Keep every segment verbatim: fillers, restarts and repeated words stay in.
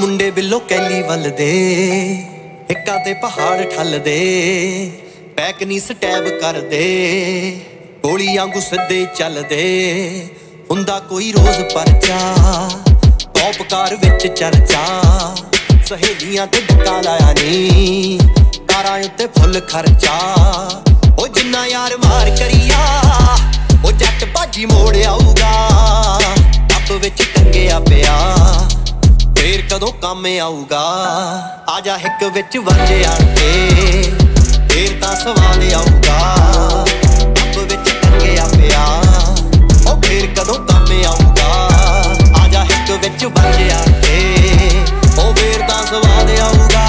ਮੁੰਡੇ ਬਿੱਲੋ ਕੈਲੀ ਵੱਲ ਦੇ ਹਿੱਕਾਂ ਤੇ ਪਹਾੜ ਠੱਲਦੇ ਪੈਕ ਨੀ ਸਟੈਬ ਕਰਦੇ ਗੋਲੀ ਵਾਂਗੂ ਸਿੱਧੇ ਚੱਲਦੇ ਹੁੰਦਾ ਕੋਈ ਰੋਜ਼ ਪਰਚਾ ਟੌਪਕਾਰ ਵਿੱਚ ਚਰਚਾ ਸਹੇਲੀਆਂ ਤੇ ਡੱਕਾ ਲਾਇਆ ਨੀ ਕਾਰਾਂ ਉੱਤੇ ਫੁੱਲ ਖਰਚਾ ਉਹ ਜਿੰਨਾ ਯਾਰ ਮਾਰ ਕਰੀਆ ਉਹ ਜੱਟ ਭਾਜੀ ਮੋੜ ਆਊਗਾ ਅੱਬ ਵਿੱਚ ਟੰਗਿਆ ਪਿਆ ਫੇਰ ਕਦੋਂ ਕੰਮ ਆਊਗਾ ਆਜਾ ਹਿੱਕ ਵਿੱਚ ਵੱਜਿਆ ਕੇ ਫੇਰ ਤਾਂ ਸਵਾਦ ਆਊਗਾ ਅੱਬ ਵਿੱਚ ਟੰਗਿਆ ਪਿਆ ਉਹ ਫੇਰ ਕਦੋਂ ਕੰਮ ਆਊਗਾ ਆਜਾ ਹਿੱਕ ਵਿੱਚ ਵੱਜਿਆ ਕੇ ਉਹ ਫੇਰ ਤਾਂ ਸਵਾਦ ਆਊਗਾ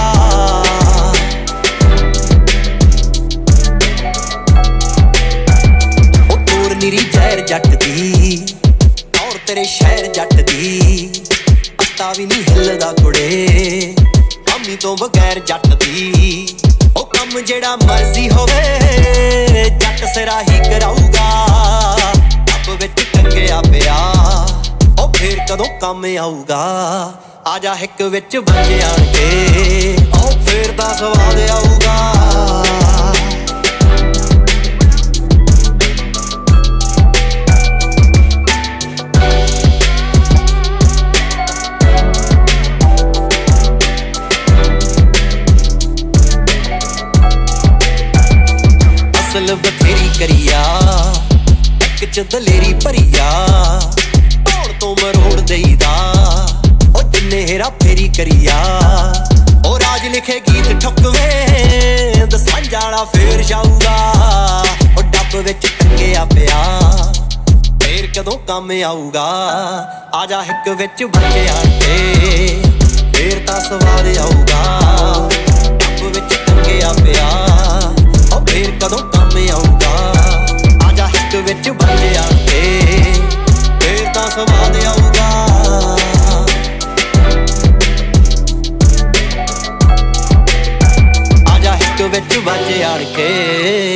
ਉਹ ਤੋਰ ਨਿਰੀ ਜ਼ਹਿਰ ਜੱਟ ਦੀ ਔਰ ਤੇਰੇ ਸ਼ਹਿਰ ਜੱਟ ਦੀ ਪੱਤਾ ਵੀ ਨਹੀਂ ਹਿੱਲਦਾ ਕੁੜੇ ਮੰਮੀ ਤੋਂ ਬਗੈਰ ਜੱਟ ਦੀ ਉਹ ਕੰਮ ਜਿਹੜਾ ਮਰਜ਼ੀ ਹੋਵੇ ਜੱਟ ਸਿਰਾ ਹੀ ਕਰਾਊਗਾ ਅੱਬ ਵਿੱਚ ਟੰਗਿਆ ਪਿਆ ਉਹ ਫੇਰ ਕਦੋਂ ਕੰਮ ਆਊਗਾ ਆਜਾ ਹਿੱਕ ਵਿੱਚ ਵੱਜ ਆਣਗੇ ਉਹ ਫੇਰ ਤਾਂ ਸਵਾਦ ਆਊਗਾ ਅਸਲ ਬਥੇਰੀ ਕਰੀਆ ਇੱਕ ਚ ਦਲੇਰੀ ਭਰੀਆ ਢੋਲ ਤੋਂ ਮਰੋੜ ਦੇਈਦਾ ਉਹ ਜਿੰਨੇ ਹੇਰਾ ਫੇਰੀ ਕਰੀਆ ਉਹ ਰਾਜ ਲਿਖੇ ਗੀਤ ਠੁਕਵੇਂ ਦਸਾਂਝ ਵਾਲਾ ਫੇਰ ਜਾਊਗਾ ਉਹ ਡੱਬ ਵਿੱਚ ਟੰਗਿਆ ਪਿਆ ਫੇਰ ਕਦੋਂ ਕੰਮ ਆਊਗਾ ਆਜਾ ਹਿੱਕ ਵਿੱਚ ਵੱਜਿਆ ਤੇ ਫੇਰ ਤਾਂ ਸਵਾਦ ਆਊਗਾ ਡੱਬ ਵਿੱਚ ਟੰਗਿਆ ਪਿਆ ਉਹ ਫੇਰ ਕਦੋਂ ਕੰਮ ਆਊਗਾ ਆਜਾ ਹਿੱਕ ਵਿੱਚ ਵੱਜਿਆ ਤੇ ਫੇਰ ਤਾਂ ਸਵਾਦ ਆਊਗਾ ਆਜਾ ਹਿੱਕ ਵਿੱਚ ਵੱਜ ਆਣ ਕੇ